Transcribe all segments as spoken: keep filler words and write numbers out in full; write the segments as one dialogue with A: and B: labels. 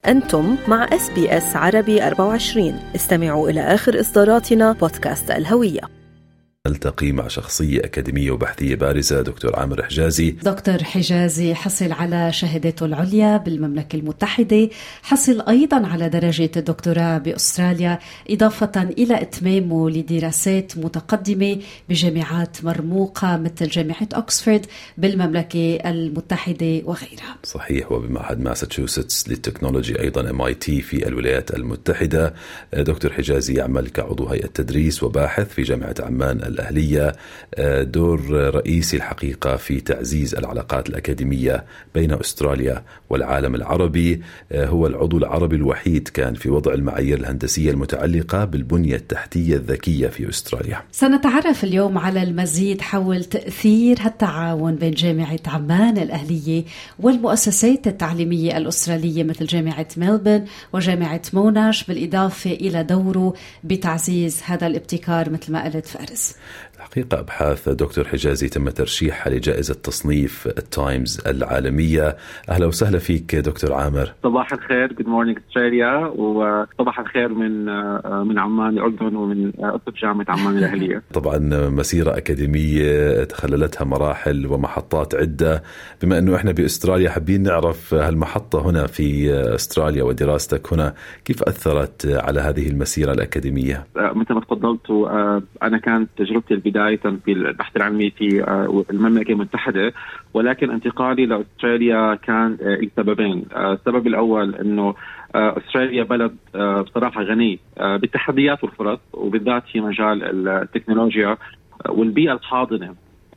A: أنتم مع إس بي إس عربي أربعة وعشرين. استمعوا إلى آخر إصداراتنا بودكاست الهوية.
B: نلتقي مع شخصية أكاديمية وبحثية بارزة، دكتور عامر حجازي.
C: دكتور حجازي حصل على شهادته العليا بالمملكة المتحدة، حصل أيضا على درجة الدكتوراه بأستراليا، إضافة إلى إتمامه لدراسات متقدمة بجامعات مرموقة مثل جامعة أكسفورد بالمملكة المتحدة وغيرها.
B: صحيح، وبمعهد ماساتشوستس للتكنولوجي أيضا إم آي تي في الولايات المتحدة. دكتور حجازي يعمل كعضو هيئة تدريس وباحث في جامعة عمان الأهلية، دور رئيسي الحقيقة في تعزيز العلاقات الأكاديمية بين أستراليا والعالم العربي. هو العضو العربي الوحيد كان في وضع المعايير الهندسية المتعلقة بالبنية التحتية الذكية في أستراليا.
C: سنتعرف اليوم على المزيد حول تأثير هالتعاون بين جامعة عمان الأهلية والمؤسسات التعليمية الأسترالية مثل جامعة ملبورن وجامعة موناش، بالإضافة إلى دوره بتعزيز هذا الابتكار مثل ما قلت فارس.
B: الحقيقة أبحاث دكتور حجازي تم ترشيحها لجائزة تصنيف التايمز العالمية. أهلا وسهلا فيك دكتور عامر.
D: صباح الخير، Good morning Australia، وصباح الخير من من عمان الأردن ومن قطب جامعة عمان الأهلية.
B: طبعا مسيرة أكاديمية تخللتها مراحل ومحطات عدة. بما أنه إحنا بأستراليا حابين نعرف هالمحطة هنا في أستراليا ودراستك هنا كيف أثرت على هذه المسيرة الأكاديمية؟
D: مثل ما تفضلت، أنا كانت تجربتي بداية في البحث العلمي في المملكة المتحدة، ولكن انتقالي لأستراليا كان لسببين. السبب الأول أنه أستراليا بلد بصراحة غني بالتحديات والفرص، وبالذات في مجال التكنولوجيا والبيئة الحاضنة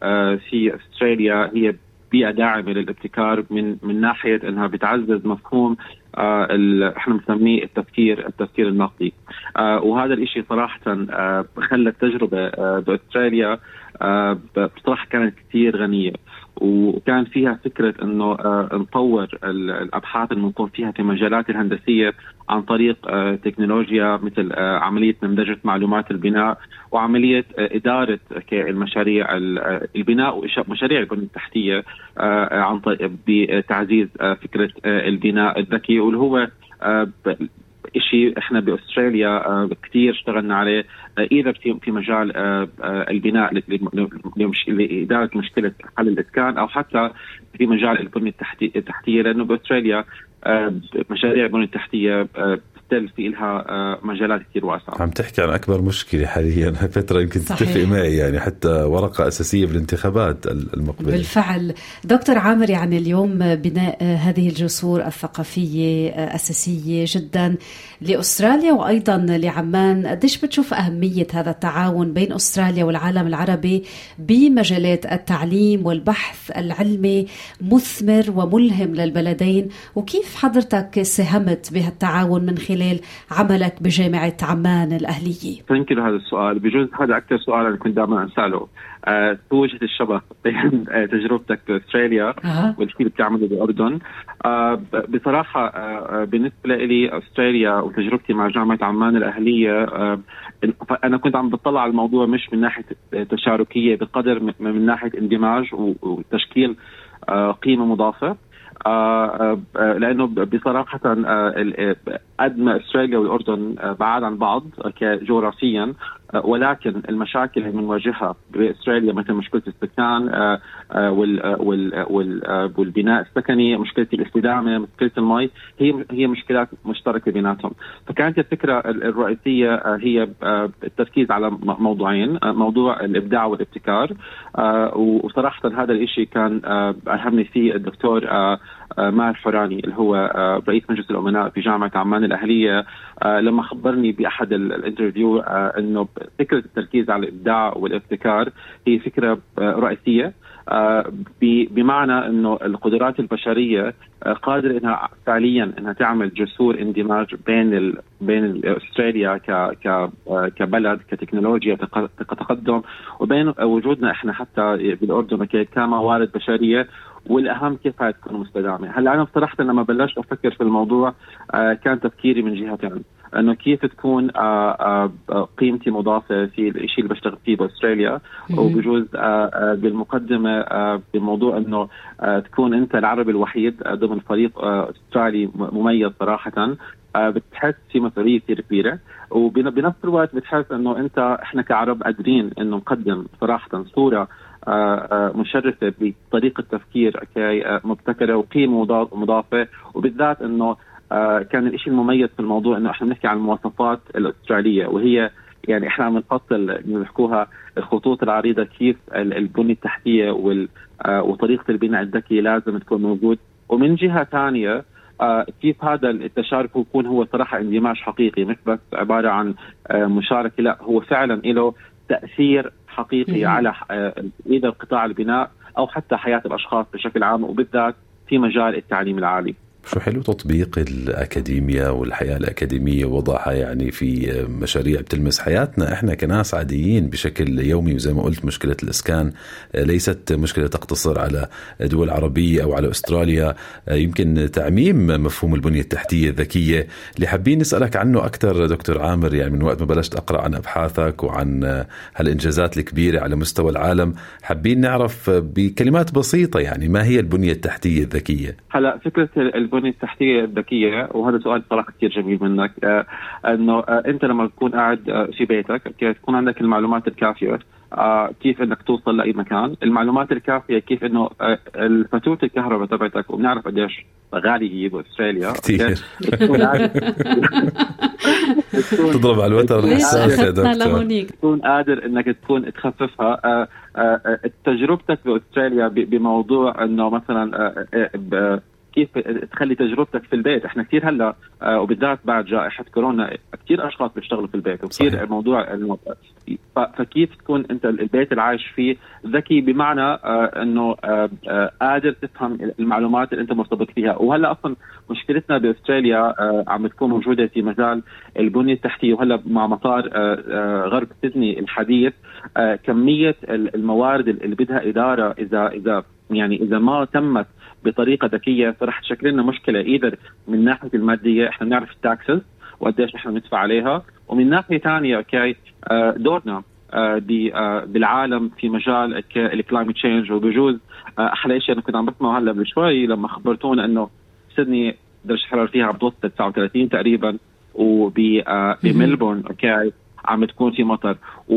D: في أستراليا هي بيئة داعمة للابتكار من من ناحية أنها بتعزز مفهوم آه احنا بنسميه التفكير التفكير النقدي، آه وهذا الاشي صراحة آه خلى التجربة آه بأستراليا آه بصراحة كانت كتير غنية، وكان فيها فكرة انه آه نطور الابحاث المنطور فيها في مجالات الهندسية عن طريق آه تكنولوجيا مثل آه عملية نمذجة معلومات البناء وعملية آه إدارة المشاريع البناء وإنشاء مشاريع البنية التحتية آه عن طريق بتعزيز آه فكرة آه البناء الذكي، واللي هو آه إشي إحنا بأستراليا آه كتير اشتغلنا عليه، آه إذا في في مجال آه آه البناء لإدارة مشكلة حل الإسكان، أو حتى في مجال البنية التحتية، لأنه بأستراليا آه مشاريع البنية التحتية آه في لها مجالات كثير واسعة.
B: عم تحكي عن أكبر مشكلة حاليا فترة، يمكن تتفق معي، يعني حتى ورقة أساسية بالانتخابات المقبلة.
C: بالفعل دكتور عامر، يعني اليوم بناء هذه الجسور الثقافية أساسية جدا لأستراليا وأيضا لعمان. قديش بتشوف أهمية هذا التعاون بين أستراليا والعالم العربي بمجالات التعليم والبحث العلمي مثمر وملهم للبلدين، وكيف حضرتك ساهمت بهالتعاون من خلال عملك بجامعة عمان الأهلية؟
D: تنكر هذا السؤال، بجوز هذا أكثر سؤال أنا كنت دائما أسأله. أه توجه الشبه بين تجربتك في أستراليا أه. والشيء اللي بتعمله بالأردن. أه بصراحة أه بالنسبة لي أستراليا وتجربتي مع جامعة عمان الأهلية، أه أنا كنت عم بطلع على الموضوع مش من ناحية تشاركية بقدر من ناحية اندماج وتشكيل أه قيمة مضافة. آه آه لأنه بصراحة آه قد ما أستراليا والأردن آه بعاد عن بعض جغرافيا، آه ولكن المشاكل اللي بنواجهها بأستراليا مثل مشكلة السكان آه آه وال وال وال آه والبناء السكني، مشكلة الاستدامة، مشكلة المي، هي هي مشكلات مشتركة بيناتهم. فكانت الفكرة الرئيسية آه هي آه التركيز على موضوعين، آه موضوع الإبداع والابتكار، آه وصراحة هذا الإشي كان آه ألهمني فيه الدكتور آه ماهر حوراني اللي هو رئيس مجلس الأمناء في جامعة عمان الأهلية، لما خبرني بأحد الانترفيو أنه فكرة التركيز على الإبداع والابتكار هي فكرة رئيسية، بمعنى أنه القدرات البشرية قادرة أنها فعليا أنها تعمل جسور اندماج بين ال بين أستراليا ك ك كبلد كتكنولوجيا كتقدم، وبين وجودنا إحنا حتى بالأردن كموارد بشرية، والأهم كيف هتكون مستدامة. هلا أنا بصراحة لما بلشت أفكر في الموضوع آه كان تفكيري من جهتين. انه كيف تكون قيمتي مضافه في الشيء اللي بشتغل فيه باستراليا. وبجوز بالمقدمه بموضوع انه تكون انت العربي الوحيد ضمن فريق استرالي مميز صراحه، بتحس في مسؤوليه كثير كبيره، وبنفس الوقت بتحس انه انت احنا كعرب قادرين انه نقدم صراحه صوره مشرفه بطريقه تفكير مبتكره وقيمه مضافه. وبالذات انه كان الشيء المميز في الموضوع انه احنا بنحكي عن المواصفات الاستراليه، وهي يعني احنا عم نفصل نحكوها الخطوط العريضه، كيف البنيه التحتيه وطريقه البناء الذكي لازم تكون موجود. ومن جهه ثانيه كيف هذا التشارك يكون هو صراحه اندماج حقيقي، مش بس عباره عن مشاركه، لا هو فعلا له تاثير حقيقي على اذا قطاع البناء او حتى حياه الاشخاص بشكل عام، وبالذات في مجال التعليم العالي.
B: شو حلو تطبيق الأكاديمية والحياة الأكاديمية ووضعها يعني في مشاريع بتلمس حياتنا إحنا كناس عاديين بشكل يومي. وزي ما قلت مشكلة الإسكان ليست مشكلة تقتصر على دول عربية أو على أستراليا، يمكن تعميم مفهوم البنية التحتية الذكية اللي حابين نسألك عنه أكثر دكتور عامر. يعني من وقت ما بلشت أقرأ عن أبحاثك وعن هالإنجازات الكبيرة على مستوى العالم، حابين نعرف بكلمات بسيطة يعني ما هي البنية التحتية الذكية؟
D: هلا فكرة البنية التحتية الذكية، وهذا سؤال صراحة كثير جميل منك، آه أنه آه أنت لما تكون قاعد آه في بيتك كيف تكون عندك المعلومات الكافية، آه كيف أنك توصل لأي مكان، المعلومات الكافية كيف أنه آه الفاتورة الكهرباء تبعتك، وبنعرف قديش غالي هي بأستراليا
B: كثير تضرب على الوتر الحساس يا دكتور،
D: تكون قادر أنك تكون تخففها. آه آه تجربتك بأستراليا بموضوع أنه مثلا آه آه كيف تخلي تجربتك في البيت. احنا كثير هلا آه وبالذات بعد جائحة كورونا كثير اشخاص بيشتغلوا في البيت، وكثير الموضوع فكيف تكون انت البيت اللي عايش فيه ذكي، بمعنى آه انه آه آه قادر تفهم المعلومات اللي انت مرتبط فيها. وهلا اصلا مشكلتنا باستراليا آه عم تكون موجودة في مجال البنية التحتية، وهلا مع مطار آه آه غرب سيدني الحديث آه كمية الموارد اللي بدها إدارة إذا إذا يعني إذا ما تمت بطريقة ذكية فرح تشكل لنا مشكلة، إذا من ناحية المادية إحنا نعرف التاكسز وقديش إحنا ندفع عليها، ومن ناحية ثانية أوكي دورنا بالعالم في مجال الكلايمت تشينج. وبجوز أحلى شيء أنا كنت عم بسمعه هلا بشوي لما خبرتونا إنه سيدني درجة الحرارة فيها عم توصل تسعة وثلاثين تقريبا، وبملبورن أوكي عم تكون في مطر.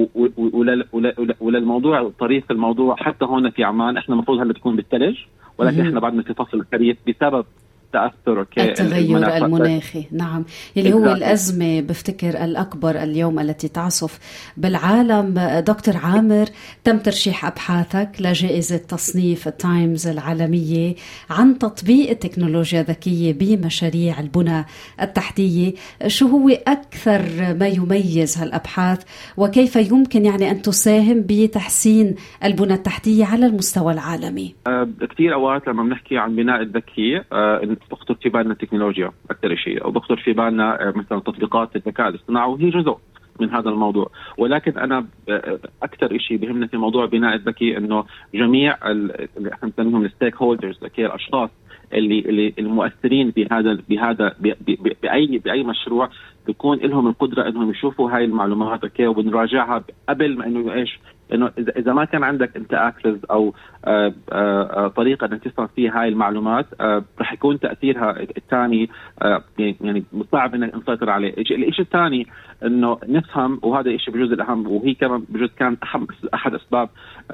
D: وللموضوع طريق الموضوع حتى هون في عمان احنا المفروض هلا تكون بالثلج، ولكن احنا بعدنا في فصل الخريف بسبب تأثر
C: التغير المناخي. نعم، اللي هو الأزمة بفتكر الأكبر اليوم التي تعصف بالعالم. دكتور عامر، تم ترشيح أبحاثك لجائزة تصنيف التايمز العالمية عن تطبيق التكنولوجيا الذكية بمشاريع البنى التحتية. شو هو أكثر ما يميز هالأبحاث، وكيف يمكن يعني أن تساهم بتحسين البنى التحتية على المستوى العالمي؟
D: أه كثير أوقات لما بنحكي عن بناء الذكي أه بخطر في بالنا التكنولوجيا أكثر شيء، أو بخطر في بالنا مثلا تطبيقات الذكاء الاصطناعي، وهي جزء من هذا الموضوع. ولكن أنا أكثر شيء بهمنا في موضوع بناء الذكي إنه جميع اللي احنا بنسميهم الستيك هولدرز، الأشخاص اللي اللي المؤثرين بهذا بهذا بأي بأي مشروع بيكون لهم القدرة إنهم يشوفوا هاي المعلومات أوكي، وبنراجعها قبل ما إنه إيش إنه إذا إذا ما كان عندك أنت أكسس أو آآ آآ طريقة إنك تصل فيها هاي المعلومات رح يكون تأثيرها الثاني يعني صعب إنك نسيطر عليه. الشيء الثاني إنه نفهم، وهذا الشيء بجزء الأهم، وهي كمان بجزء كان أحد أسباب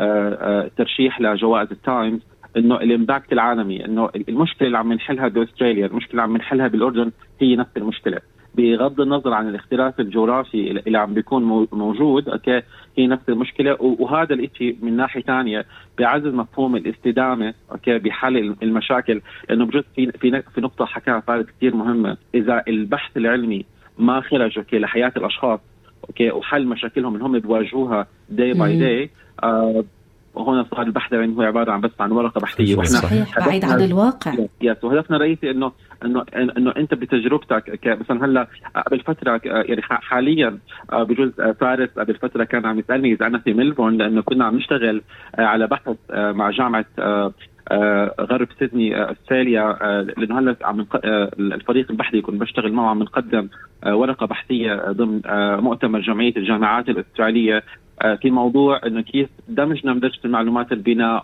D: ترشيح لجوائز التايمز، إنه الإمباكت العالمي، إنه المشكلة اللي عم نحلها بأستراليا، المشكلة اللي عم نحلها بالأردن هي نفس المشكلة، بغض النظر عن الاختلاف الجغرافي اللي عم بيكون موجود اوكي هي نفس المشكله. وهذا الشيء من ناحيه ثانيه بيعزز مفهوم الاستدامه اوكي بحل المشاكل، لانه بجد في في في نقطه حكاها فارس كثير مهمه، اذا البحث العلمي ما خرج اوكي لحياه الاشخاص اوكي وحل مشاكلهم اللي هم بيواجهوها داي باي داي، وهنا صار البحث العلمي هو عباره عن بس عن ورقه بحثيه،
C: واحنا صحيح بعيد عن الواقع.
D: يس، وهدفنا الرئيسي انه انه انه انت بتجربتك مثلا هلا قبل فتره يعني حاليا بجوز فارس قبل فتره كان عم يسالني اذا انا في ملبورن، لانه كنا عم نشتغل على بحث مع جامعه غرب سيدني استراليا، لانه هلا عم الفريق البحثي يكون بشتغل معه عم نقدم ورقه بحثيه ضمن مؤتمر جمعيه الجامعات الاستراليه في موضوع انه كيف دمج نمذجه المعلومات البناء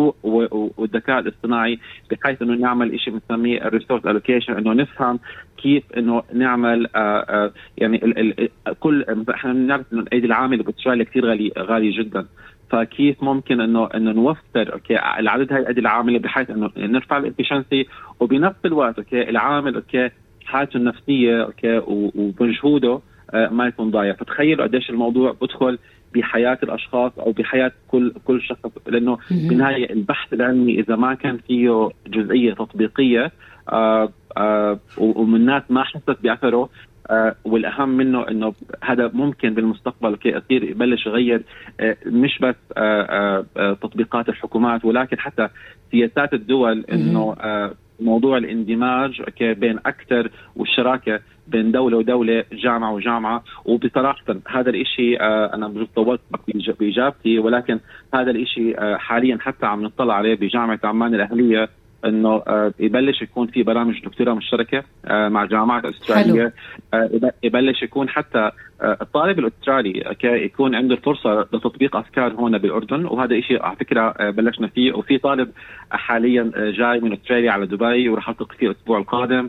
D: والذكاء الاصطناعي بحيث انه نعمل شيء بنسميه الريسورس الوكيشن، انه نفهم كيف انه نعمل آآ آآ يعني ال ال كل احنا بنعرف انه الايدي العامله باستراليا كثير غالي غالي جدا، فكيف ممكن انه انه نوفر اوكي العدد هاي الايدي العامله بحيث انه نرفع الافشنسي وبنفس الوقت اوكي العامل اوكي حالته النفسيه اوكي ومجهوده ما يكون ضايع. فتخيلوا قديش الموضوع بدخل بحياة الأشخاص أو بحياة كل كل شخص، لأنه بالنهاية البحث العلمي إذا ما كان فيه جزئية تطبيقية آآ آآ ومن الناس ما حست بأثره، والأهم منه إنه هذا ممكن بالمستقبل كي يصير يبلش يغير مش بس آآ آآ تطبيقات الحكومات ولكن حتى سياسات الدول، إنه موضوع الاندماج بين أكثر والشراكة بين دولة ودولة، جامعة وجامعة. وبصراحة هذا الإشي أنا بجوز طولت بإجابتي، ولكن هذا الإشي حاليا حتى عم نطلع عليه بجامعة عمان الأهلية، انه يبلش يكون في برامج دكتوراه مشتركه مع جامعات استراليه، يبلش يكون حتى الطالب الاسترالي يكون عنده فرصه لتطبيق افكار هون بالاردن، وهذا شيء على فكره بلشنا فيه. وفي طالب حاليا جاي من استراليا على دبي وراح التقي فيه الاسبوع القادم.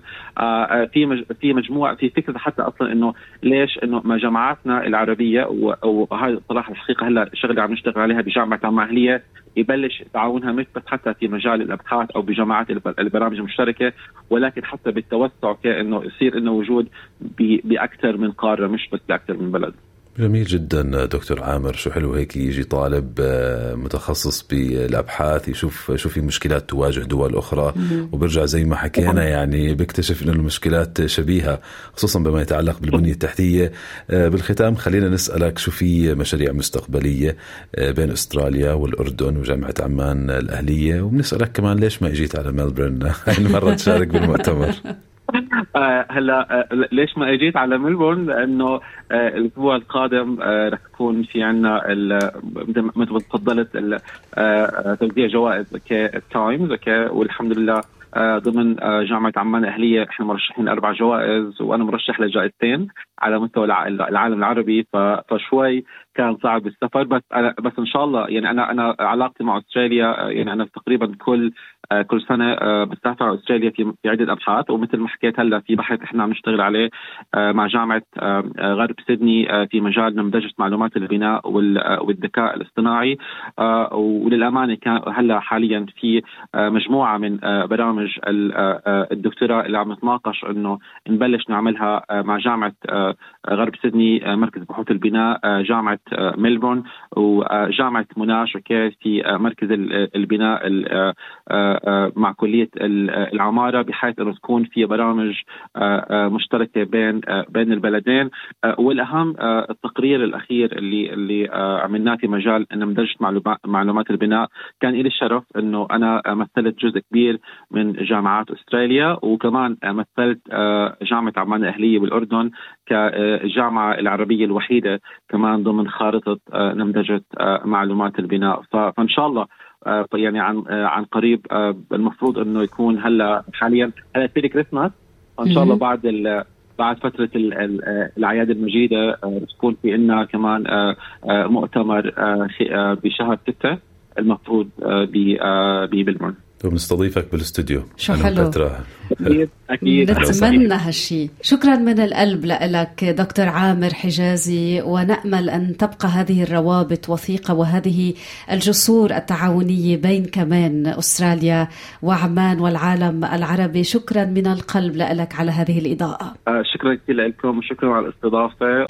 D: في في مجموعه في فكره حتى اصلا انه ليش انه ما جامعاتنا العربيه، وهذا صراحه الحقيقه هلا شغله عم نشتغل عليها بجامعه عمان اهليه، يبلش تعاونها مش بس حتى في مجال الابحاث او بجامعات البرامج المشتركه، ولكن حتى بالتوسع كانه يصير انه وجود باكثر من قاره مش بس باكثر من بلد.
B: جميل جدا دكتور عامر، شو حلو هيك يجي طالب متخصص بالابحاث يشوف شو في مشكلات تواجه دول اخرى وبرجع زي ما حكينا يعني بيكتشف انه المشكلات شبيهه، خصوصا بما يتعلق بالبنيه التحتيه. بالختام خلينا نسالك شو في مشاريع مستقبليه بين استراليا والاردن وجامعه عمان الاهليه، وبنسالك كمان ليش ما اجيت على ملبورن هاي المره تشارك بالمؤتمر؟
D: آه هلا آه ليش ما اجيت على ملبورن؟ لانه آه الاسبوع القادم آه رح يكون في عنا مثل ما تفضلت توزيع جوائز كتايمز اوكي، والحمد لله آه ضمن آه جامعه عمان الاهليه احنا مرشحين اربع جوائز، وانا مرشح لجائزتين على مستوى العالم العربي، فشوي كان صعب السفر. بس أنا بس ان شاء الله يعني انا انا علاقتي مع استراليا يعني انا تقريبا كل آه كل سنه آه بسافر على استراليا في في عده ابحاث، ومثل ما حكيت هلا في بحث احنا عم نشتغل عليه آه مع جامعه آه غرب سيدني آه في مجال نمذجه معلومات البناء والذكاء الاصطناعي. آه وللامانه كان هلا حاليا في آه مجموعه من آه برامج الدكتوراه اللي عم نتناقش انه نبلش نعملها آه مع جامعه آه غرب سيدني آه مركز بحوث البناء، آه جامعه آه ملبورن، وجامعه مناش اوكي في آه مركز البناء آه آه مع كليه العماره، بحيث انه تكون في برامج آه آه مشتركه بين آه بين البلدين. آه والاهم آه التقرير الاخير اللي اللي آه عملناه في مجال نمذجه معلومات البناء، كان لي الشرف انه انا مثلت جزء كبير من جامعات استراليا، وكمان مثلت آه جامعه عمان الاهليه بالاردن كجامعه العربيه الوحيده كمان ضمن خارطه آه نمذجه آه معلومات البناء. فان شاء الله آه يعني عن آه عن قريب آه المفروض انه يكون هلا حاليا هلا في كريسماس، ان شاء الله بعد بعد فتره الاعياد المجيده آه تكون في لنا كمان آه آه مؤتمر آه آه بشهر ستة المفروض آه بملبورن،
B: وبنستضيفك بالاستوديو.
C: شو حلو،
D: أكيد أكيد
C: نتمنى هالشي. شكرا من القلب لك دكتور عامر حجازي، ونأمل أن تبقى هذه الروابط وثيقة وهذه الجسور التعاونية بين كمان أستراليا وعمان والعالم العربي. شكرا من القلب لك على هذه الإضاءة.
D: آه شكرا كثير لكم وشكرا على الاستضافة.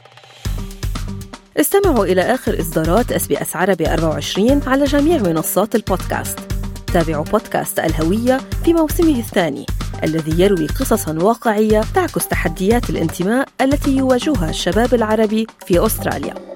A: استمعوا إلى آخر إصدارات إس بي إس عربي أربعة وعشرين على جميع منصات البودكاست. تابعوا بودكاست الهوية في موسمه الثاني الذي يروي قصصاً واقعية تعكس تحديات الانتماء التي يواجهها الشباب العربي في أستراليا.